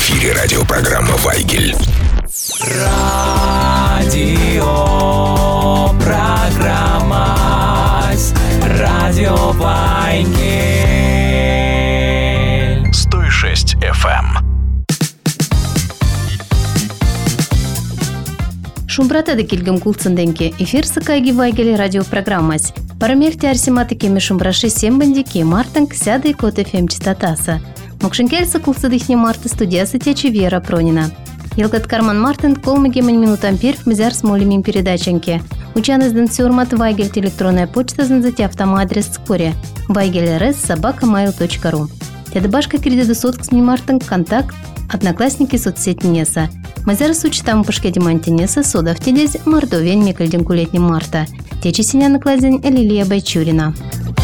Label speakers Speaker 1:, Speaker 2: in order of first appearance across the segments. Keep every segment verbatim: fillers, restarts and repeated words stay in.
Speaker 1: эфире радиопрограмма «Вайгель».
Speaker 2: Радио программа Радио Вайгель.
Speaker 1: сто шесть эф эм.
Speaker 3: Шумбратады келгім кулцынденке эфир сыкайги Вайгель радиопрограммась. Парамерте арсиматы кеме шумбраши сембанди ке мартанг сяды кот эф эм частотаса. Мокшенкельса кулцадыхне марта студиясы течи Вера Пронина. Елгат Карман Мартин колмыгемань минутам перв мизар с молимим передачанке. Учанызден сюрмат Вайгель электронная почта занзати автомадрес скоре вайгель.рс собака mail точка ру. Тедабашка кредиты соткс ми Мартинг контакт одноклассники соцсеть Неса. Мазар сучтам пашкеди мантинеса сода в тедез мордовень мекальден кулетним марта. Течи синя накладень Лилия Байчурина.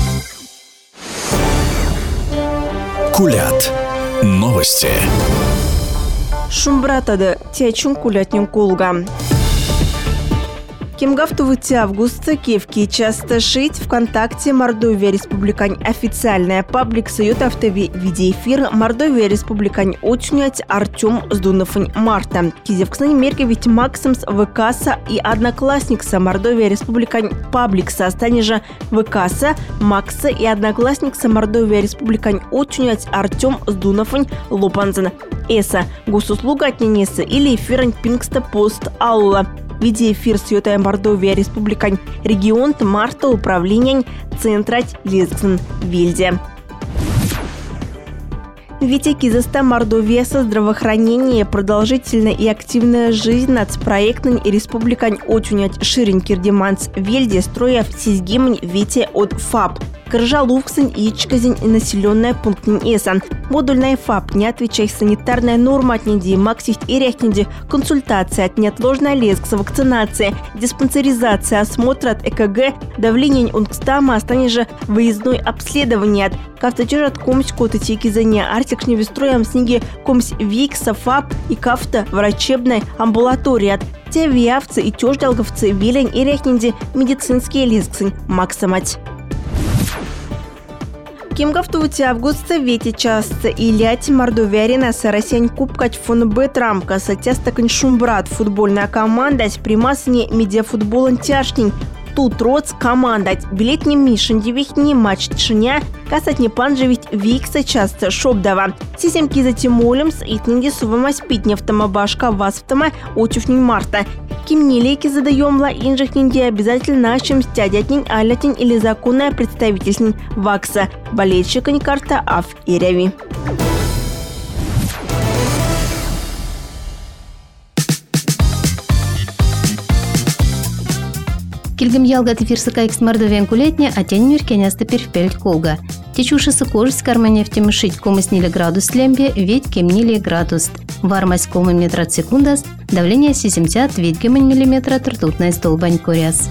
Speaker 1: Кулят. Новости.
Speaker 4: Шумбратады течун кулятнин кулга. Кемгафтовыти августа кевки часто шить ВКонтакте Мордовия Республикань официальная паблик союз автови видеоэфир Мордовия Республикань отнять Артем Сдуновань Марта. Кизевксны меркевить Максимс ВКса и Одноклассникса Мордовия Республикань пабликса останеже ВКса Макса и Одноклассникса Мордовия Республикань отнять Артем Сдуновань Лопанзен. Эса госуслуга отненеса или эфирань Пингста пост Алла. Видеоэфир с Йотай Мордовия Республикань регион Марта управления Центрать Лезгзен Вильде. Витя Кизеста Мордовия со здравоохранение, продолжительная и активная жизнь над проектом и республикань отунять ширин кирдеманц Вильде строя в сизгимань Витя от ФАП. Крыжалувксен и Ичказень населенная пунктин Эсан. Модульная ФАП не отвечает санитарная норма от неди, максист и рехнеди, консультация от неотложная лезгса, вакцинация, диспансеризация, осмотр от ЭКГ, давление ункстама, останется же выездной обследование от кафтатежа от комсь кототеки за не артик невестроем снеги комсь викса ФАП и кафта врачебной амбулатории от те виавцы и тёждалговцы велень и рехнеди медицинские лезгсы максимать. Кемгафтовути августа вети часто и ляти Мордовия арена сарасянь кубкать фон бет рамка сатястакань шумбрат футбольная команда с примасыне медиафутболен тяжкин. Тут роц командать билетни мишенди вихни матч тшиня касатни панжевить викса часто шобдава. Сисемки за тимолемс итнинди сувама спитни автомобашка васвтама отюфнин марта. Кимни лейки задаемла инжехнинди обязательно нашим стядятнин алятин или законная представительствен вакса. Болельщикань карта ав и ряви.
Speaker 3: Кильгам ялгат эфир сыкайкс Мордовиан кулетня, а тень миркеняста перфпельт колга. Течуши сыкож с кармане в темышить комыс нили градус лембе, ведь кем нили градус. Вармась комы метра секундас, давление семьдесят, ведь кем миллиметра ртутная столбань коряс.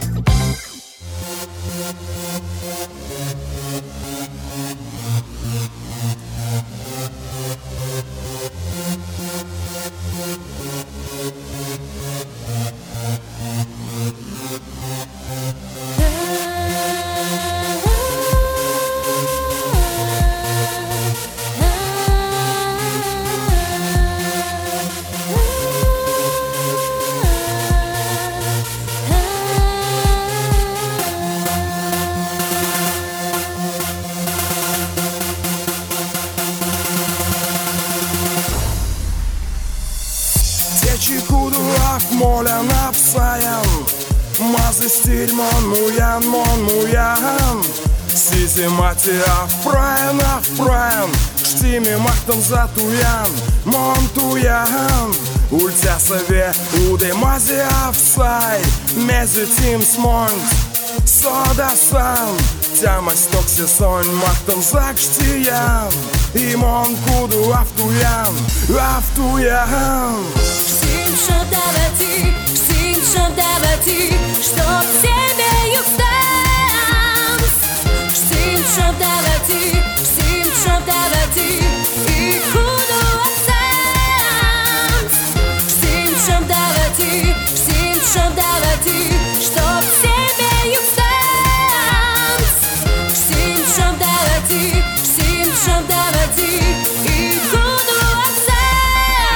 Speaker 5: Molen apsayan Mazı stil mon muyan mon muyan Sizi mati afprayan afprayan Штими махтан затуян Мон туян Ультя сове уды мази афсай Мези тим смонг Сода сан Тямась токси сонь махтан закштиян И мон куду афтуян Афтуян
Speaker 6: Чтоб давати, всем, чтоб давати, чтоб все беют станц. Всем, чтоб давати, всем, чтоб давати, и худу акцент. Всем, чтоб давати, всем, чтоб давати, чтоб все беют станц. Всем, чтоб давати, всем, чтоб давати, и худу акцент.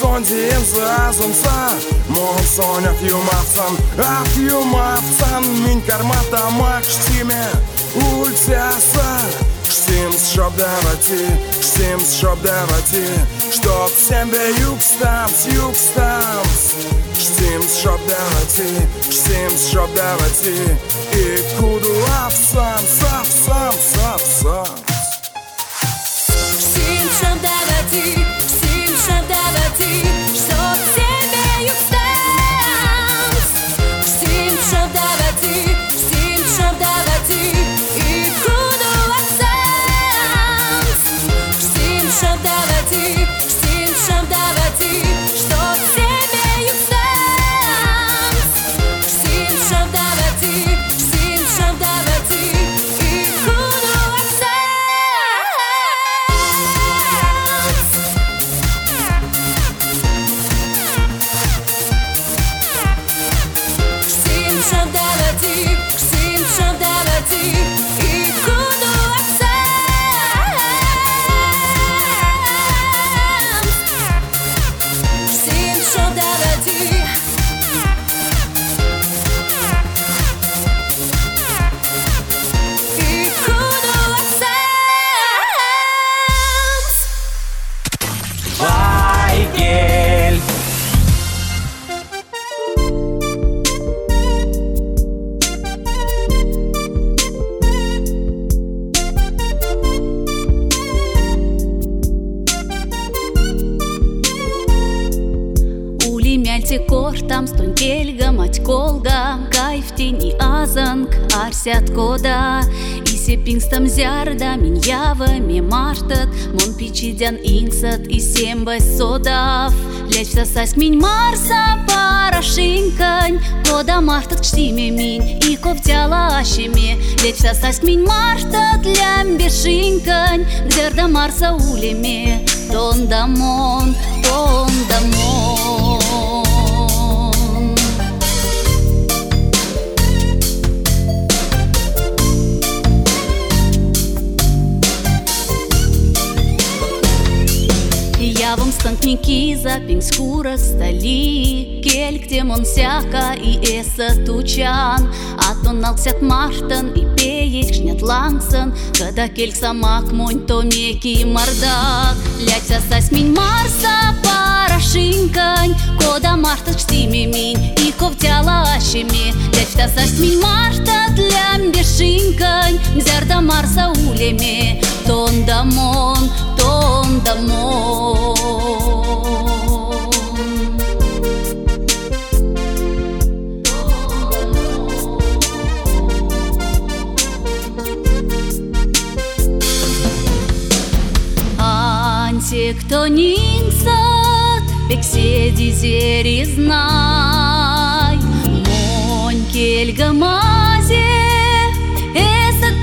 Speaker 5: кондиен азымса Мол сон афюмавсан, афюмавсан Мин кармата макштиме ультяса Штимс шоп давати, штимс шоп давати Чтоб сембе юкстамс, юкстамс Штимс шоп давати, штимс шоп давати И куду афсамс, афсамс, афсамс
Speaker 6: Штим шоп давати, штим шоп давати Чтоб сембе юкстамс Штим шоп давати, штим шоп давати И куду афсамс Штим шоп давати, штим шоп давати Чтоб сембе юкстамс Штим шоп давати, штим шоп давати И куду афсамс Штим шоп давати, штим шоп давати И куду афсамс Штим шоп давати И куду афсамс
Speaker 2: Вайгель.
Speaker 7: Улимяльте кортам, стон кельга, мать колга, кайфтени азанг, арсят кода. Исе пингстам зярда, мин ява, ме мартат, мон пичидян инксат, и сембас содав. Лечь сасайск минь марса, парашинкань, кода мартат кштиме минь, и ковтяла ашеме. Лечь сасайск минь мартат, лямбешинкань, гзерда марса улеме, тон дамон, тон дамон. Я вам станкники за пинскура стали, кельк темон сяка и эса тучан, а то налксят мартан и пеет шнят лангсан, когда кельк самак монь то меки мордак. Лять сасась минь марса парашинкань, кода мартат штиме минь и ковтяла ашеме. Лять сасась минь мартат лямбешинкань, зярда марса улеме, тон дамон, тон дамон. Антиктонинсат, пекседи зери знай, монь кельга мазе, эсат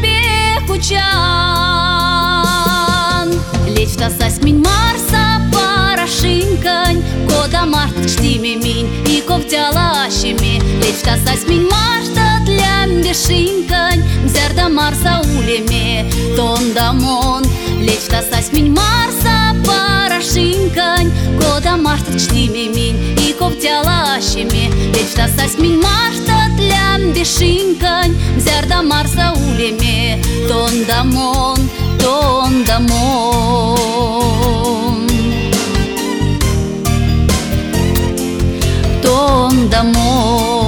Speaker 7: пекучан. Лечь тасась минь марса парашинкань, кода мартат штиме минь и ковтяла ашеме. Лечь тасась минь мартат лямбешинкань, зярда марса улеме, тон дамон. Лечь тасась минь марса парашинкань, кода мартат штиме минь и ковтяла ашеме. Лечь тасась минь мартат лямбешинкань, зярда марса улеме, тон дамон, тон дамон. Тон дамон.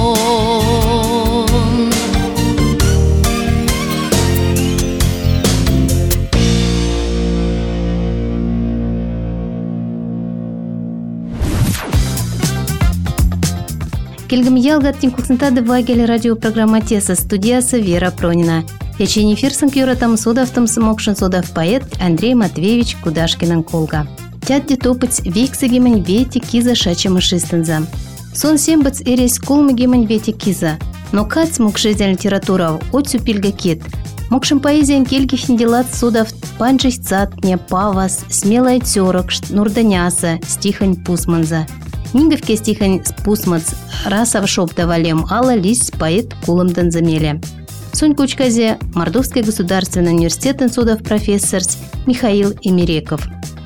Speaker 3: Келгім ялгат тинкулсынтады вагель радиопрограмма Теса, студиясы Вера Пронина. Лечень эфирсын кюратам содавтым смокшын содав поэт Андрей Матвеевич Кудашкинын колга. Тядди топыц вейксагемень вети киза шачымышыстынза. Сон сембац эрес колмыгемень вети киза. Но кац мокшезен литература отсю пильга кет. Мокшын поэзиян келгихн делат содав панчыш цатне, павас, смелая тёрок, нурданяса, стихань пусманза. Нинговке стихань спусмац, расав шоптавалем, ала лис поэт кулымдан замеле. Сонь Кучказе, Мордовский государственный университет содав профессор Михаил Имереков.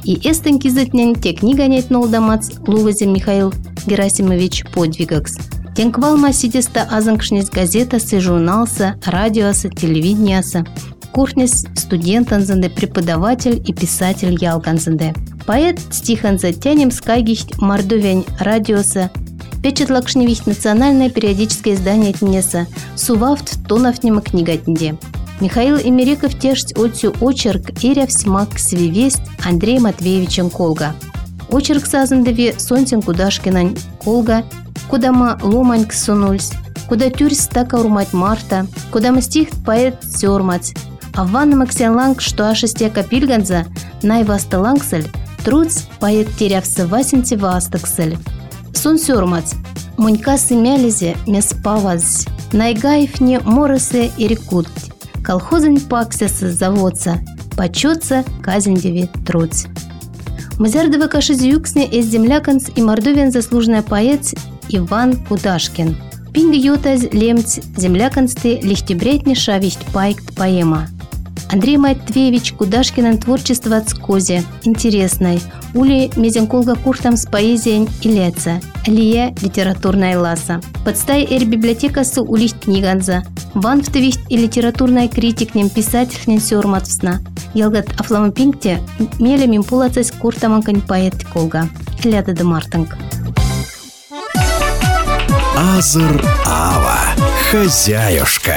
Speaker 3: И эстен кизетнен те книга нет нолдамац Лувазин Михаил Герасимович Подвигакс. Тенквалма сидеста азанкшнес газетасы, журналса, радиоса, телевидениаса. Курнес студентанзанде, преподаватель и писатель ялганзанде. Поэт стиханза тянем скайгихт мордовень радиоса. Печатлакшневихт национальное периодическое издание тнеса. Сувафт тонафнема книгатнде. Михаил Имереков тешт отцю очерк «Эряв смак свивесть» Андрей Матвеевичем Колга. Очерк сазандеве Сонтин Кудашкинань Колга, кудама ломаньк сунульс, куда тюрс така урмать Марта, кудама стих поэт сёрмать, а в ванна Максианланг, что ашестяка пильганза, найвасталангсель, труц поэт терявся васенти вастаксель. Сон сёрмать, мунька сымялизе меспаваз, найгаев морысы и рекут. Колхозень паксясы заводца, почется казендеви труц. Мазярдова кашизюксне эс земляканц и мордовен заслуженный поэт Иван Кудашкин. Пинг йотаз лемц земляканцты лихтебретни шавихт пайкт поэма. Андрей Матвеевич Кудашкинен творчество от скозе, интересной. Ули мезенколга куртам с поэзией и леца. Лия литературная ласа. Подстай эр библиотека су улихт книганза. Ванфтовихт и литературная критик нем писатель сёрматвсна. Ялгат афламопинкте меле мимпулацась куртаманкань поэт колга. Ляда де Мартанг.
Speaker 1: Азыр Ава. Хозяюшка.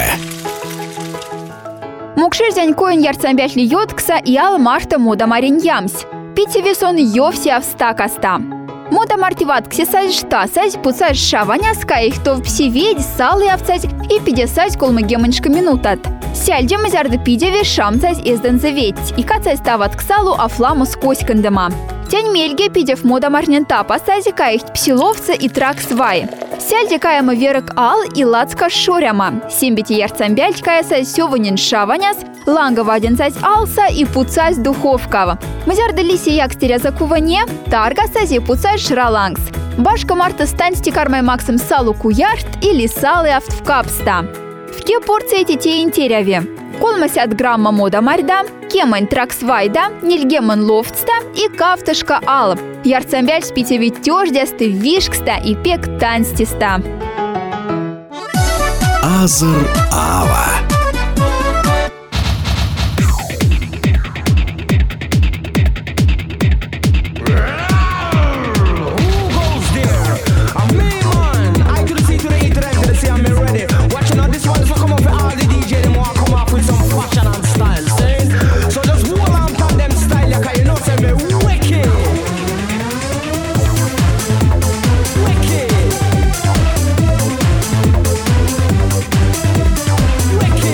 Speaker 8: Мукширзянь коин ярцамбятли йоткса и ал марта мода марин ямсь. Питевесон йовси авста каста. Мода мартиват ксесась шта сась пуцась шаваняска их то в псиведь салы авцать и пидесать колмыгемыншка минутат. Сяльде мазярды пидеве шамцать эзден заветь и кацай стават ксалу афламу сквозь кандема. Тянь мельге пидев мода марнен тапа сази каихт псиловца и трак свай. Сяльде каяма верок ал и лацка шоряма. Симбити ярцамбяль кая сась сёванин шаваняс, ланга ваден сась алса и пуцась духовкава. Мазярды лиси якстеря закуване, тарга сази пуцась шралангс. Башка марта стань стикармай максим салу куярт или салы авт в капста. В ке порции те интеряве. Колмасят грамма мода марда, кемань траксвайда, нильгеман лофтста и кафташка алып. Ярцамбяль спитеви тёждясты вишкста и пек танстиста.
Speaker 1: Азыр Ава.
Speaker 5: Wicked.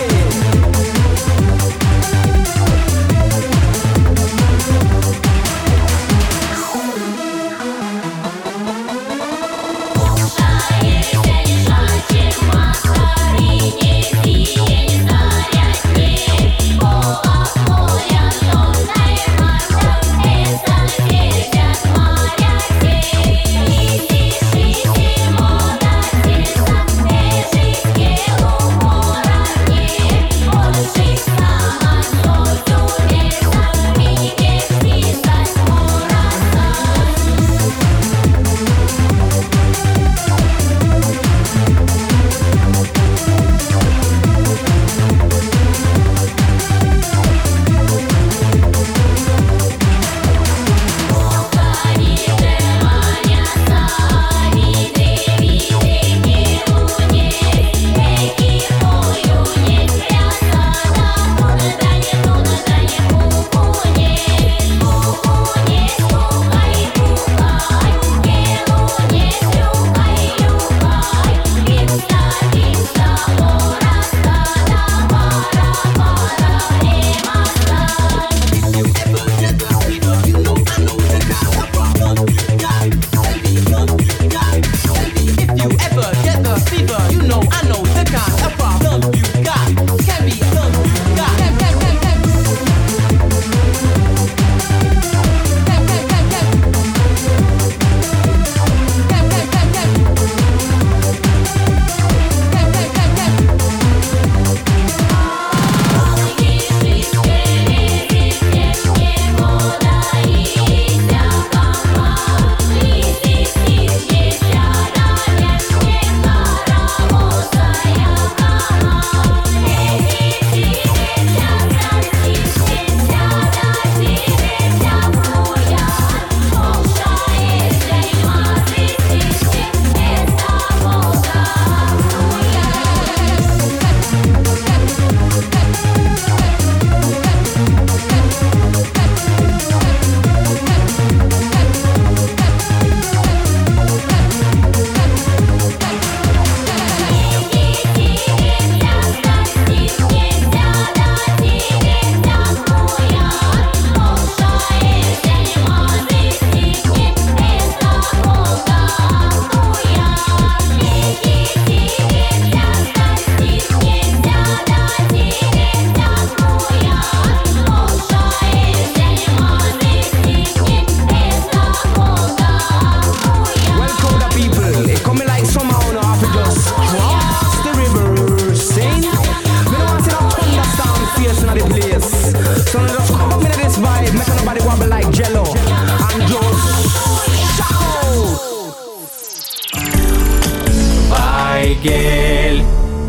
Speaker 2: гель.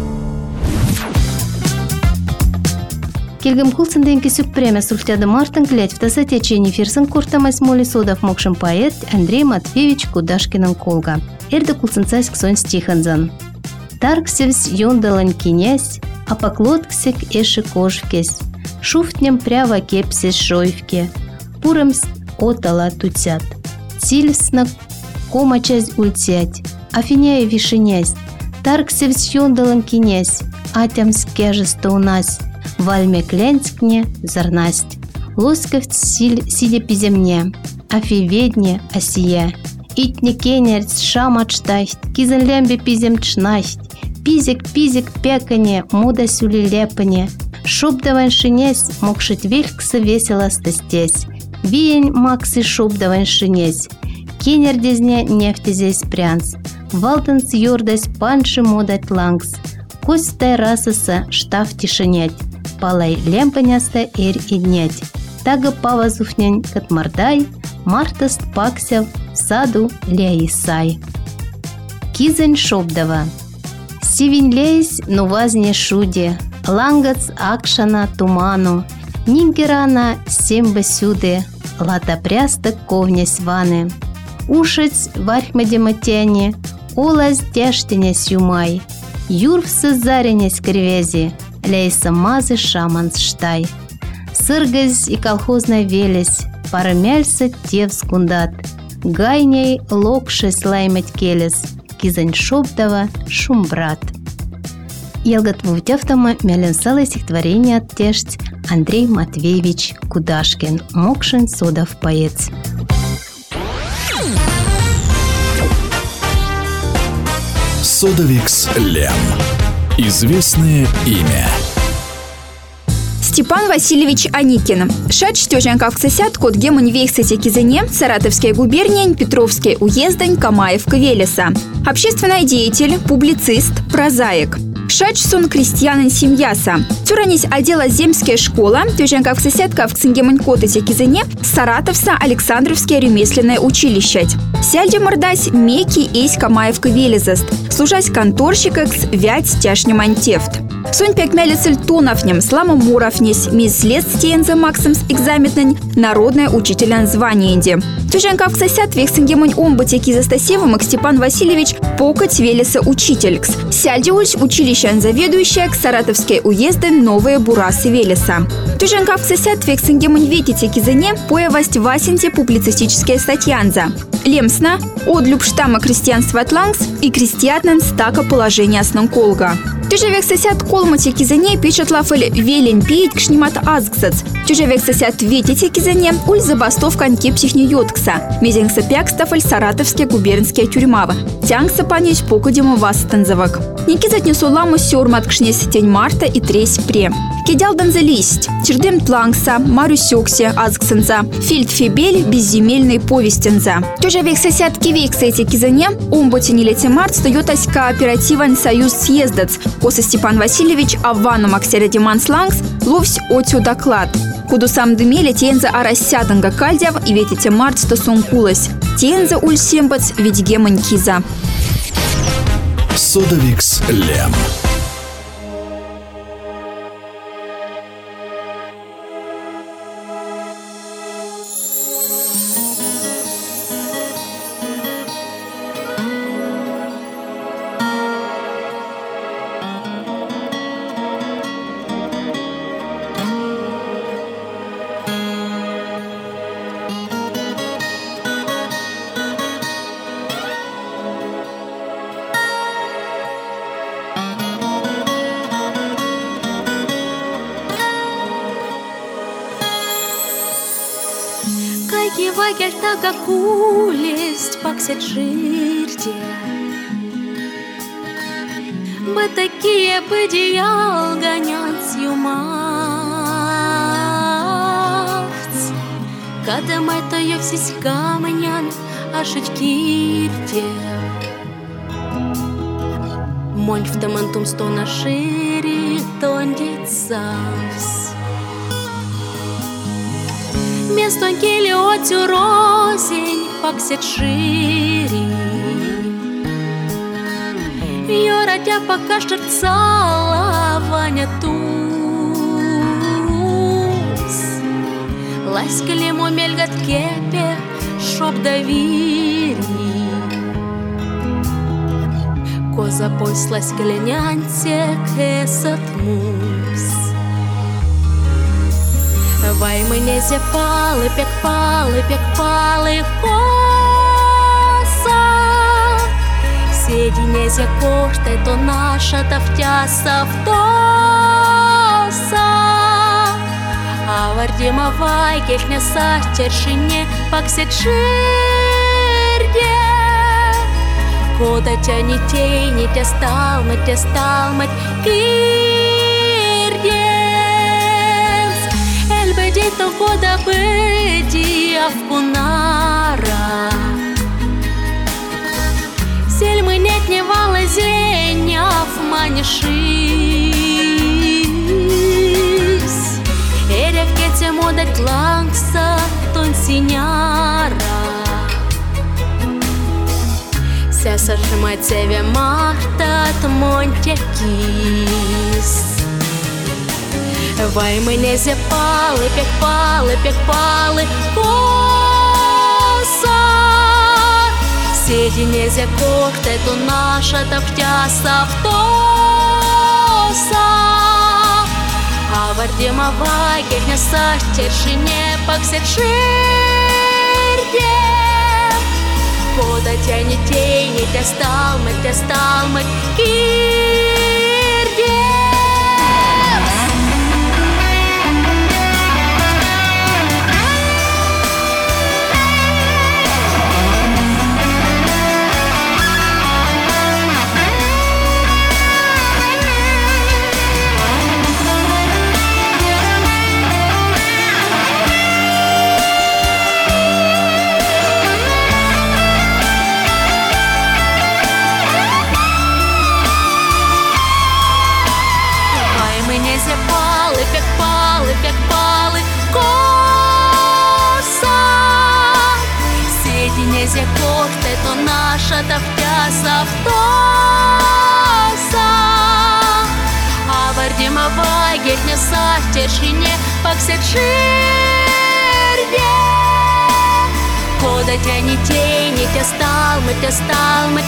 Speaker 3: Келгем кулсынденки сүп премия сультяды мартын глядь в тасатечени фирсын куртамась моли содав мокшин поэт Андрей Матвеевич Кудашкинын колга. Эрді кулсынцайск сон стиханзан. Тарксевс йондалан кинясь, а поклотксек эши кожвкесь. Шуфтнем прява кепсес шойвке. Пурымс отала тутят. Цильсна кома часть ультять. Афиняя вишенясь. Тарксевс йондалан кинясь, атямс кяжеста унась. Вальме клянскне зарнасть. Лосковц силь сидя пиземне. Афиведне осия. Итне кенерц шамачтасть. Кизен лямбе пизем чнасть. Пизик-пизик пекане, муда сюли лепане. Шубдаван шинесь, мокшить велькса весело стастесь. Виень максы шубдаван шинесь. Кенер дезне нефти здесь прянс. Валтенс юрдась панши модать лангс. Костай расаса штаф тишинять. Палай лемпаняста эр иднять. Тага павазуфнянь катмардай. Мартаст паксяв в саду ляисай. Кизень шубдава. Сивень лейс нувазне шуде. Лангац акшана туману. Нингерана семба сюде. Лата пряста ковнясь ваны. Ушец вархмадематяне. Олаз тяштенясь юмай. Юрвсы заренясь кривези. Лейса мазы шаманс штай. Сыргась и колхозной велесь. Парамяльса тевс кундат. Гайней локши слаймать келес. Кизань шоптава шумбрат. Елгат вутявтама мяленсалое стихотворение от тешць Андрей Матвеевич Кудашкин. Мокшин содав поэт.
Speaker 1: Содовикс Лем. Известное имя.
Speaker 8: Степан Васильевич Аникин. Шач тёжанкав ксасят код гемонь вейхсете кизене, Саратовская губерния, Петровский уездань, Камаевка Велеса. Общественный деятель, публицист, прозаик. Шач сон крестьянин семьяса. Тюранись отдела земская школа, тёжанкав ксасятка в ксенгемонь котете кизене, Саратовса Александровское ремесленное училище. Сяльде мордась меки эйсь Камаевка Велезаст. Служась конторщикакс вять тяшнем антефт. Сонь пекмялицель тоновнем, слама муровнесь, мисс следстиенza максимс экзаметнень, народная учителян званиенде. Тюжанкав ксасят вехсенгемонь омбатеки застасевым к Степан Васильевич покать Велеса учителькс. Сяльде ульч училищан заведующая к Саратовской уезден новые бурасы Велеса. Тюжанкав ксасят вехсенгемонь ветите кизене появасть васенте публицистические статьянза. Лемсна, одлюб штамма крестьянства атлангс и крестьянен стака положения основколга. Тюжевек сосят колмати кизане пишет лафель велень пить кшнимат азгсац. Тюжевек сосят ветите кизане уль забастовка анкепсихни йоткса. Мезенкса пякстафель Саратовская губернская тюрьмава. Тянгса панич покудему вастензавак. Никизат несу ламу сёрмат кшнес тень марта и тресь пре. Кидял данзалисть. Чердем тлангса, марю сёксе азгсенза. Фильд фибель безземельный повестенза. Тюжевек сосят кивейкса эти кизане умботи нелете март стоятась кооперативан союз съездац. Коса Степан Васильевич Аввану Максере Диманс Лангс ловсь отю доклад. Куду сам дымели тенза арасятанга кальдяв и ветите март стосункулась. Тенза уль сембац ведь гемонь киза.
Speaker 1: Содовикс Лем.
Speaker 6: Вагель тага кулесть паксет жирте. Мы такие быдиял гонят юмавц. Когда май то ёвсись камнян, а шить кирте. Монь в тамантум сто на шире, тондит савс. Место кили отю розень паксет шири. Йора хотя пока что целование туз. Ласкали му мельгат кепе, шоп довірні. Коза послась кленянце кесат мус. Вай мене зяпали, пекпали, пекпали коса. Сіді не зя коштай, то наша та втяса втоса. А вардіма вай, кехня сахтершине, паксет ширде. Кода тя не тей, не тя сталмать, тя сталмать, кирдец. Эль беди то кода беди авкунара. Сель мы нет не вала зеня в манишись. Эрек кете модать лангса тон синяра. Ся сажимать севе марта тмонтякис. Вай мене зяпали, пекпали, пекпали коса. Сіді не зя коштай, то наша та втяса втоса. А вардіма вай, кехня сахтершине, паксет ширде. Кода тя не тей, не тя сталмать, тя сталмать, кирдец. Пекпали, пекпали коса. Сіді не зя коштай, то наша та втяса втоса. А вардіма вай, кехня сахтершине, паксет ширде. Кода тя не тей, не тя сталмать, тя сталмать,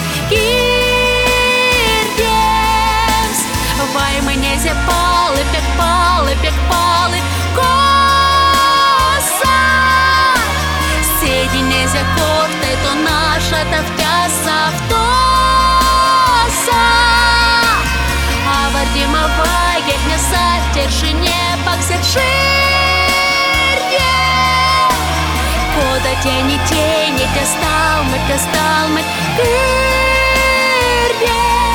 Speaker 6: кирдец. Вай мене зяпали, пекпали, пекпали коса. Сіді не зя коштай, то наша та втяса втоса. А вардіма вай, кехня сахтершине, паксет ширде. Кода тя не тей, не тя сталмать, тя сталмать, кирдец.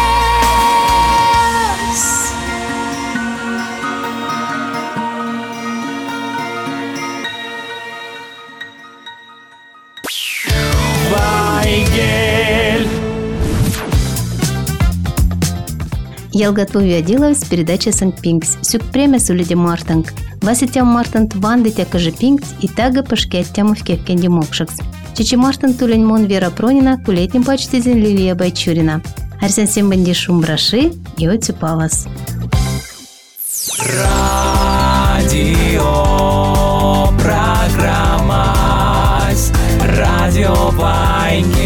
Speaker 2: Вайгель.
Speaker 3: Ялгатву Адиловс передача Санкт-Пинкс. Сюк премия сулиде Мартанг. Васитям Мартант ванды тякажи Пинкс и тага пашкеттям в кевкенди мокшакс. Чичи Мартант туленьмон Вера Пронина, кулетним почтизен Лилия Байчурина. Арсен Сембанди Шумбраши и Отюпавас.
Speaker 2: Радио программа. Радио Вайгель.